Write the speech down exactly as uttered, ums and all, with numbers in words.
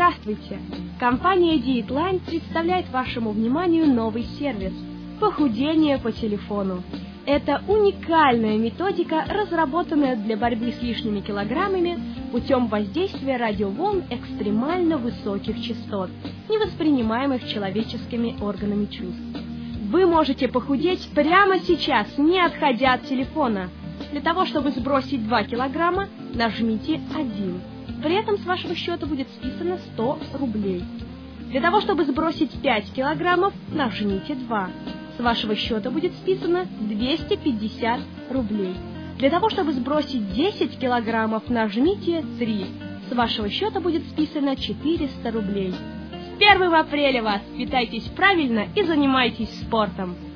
Здравствуйте! Компания Dietline представляет вашему вниманию новый сервис – похудение по телефону. Это уникальная методика, разработанная для борьбы с лишними килограммами путем воздействия радиоволн экстремально высоких частот, не воспринимаемых человеческими органами чувств. Вы можете похудеть прямо сейчас, не отходя от телефона. Для того, чтобы сбросить два килограмма, нажмите один. При этом с вашего счета будет списано сто рублей. Для того, чтобы сбросить пять килограммов, нажмите два. С вашего счета будет списано двести пятьдесят рублей. Для того, чтобы сбросить десять килограммов, нажмите три. С вашего счета будет списано четыреста рублей. С первого апреля вас! Питайтесь правильно и занимайтесь спортом!